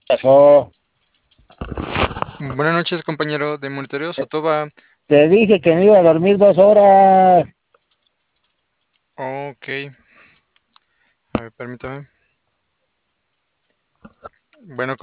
Pasó. Buenas noches, compañero de monitoreo Sotoba. Te dije que me iba a dormir 2 horas. Ok, a ver, permítame. Bueno,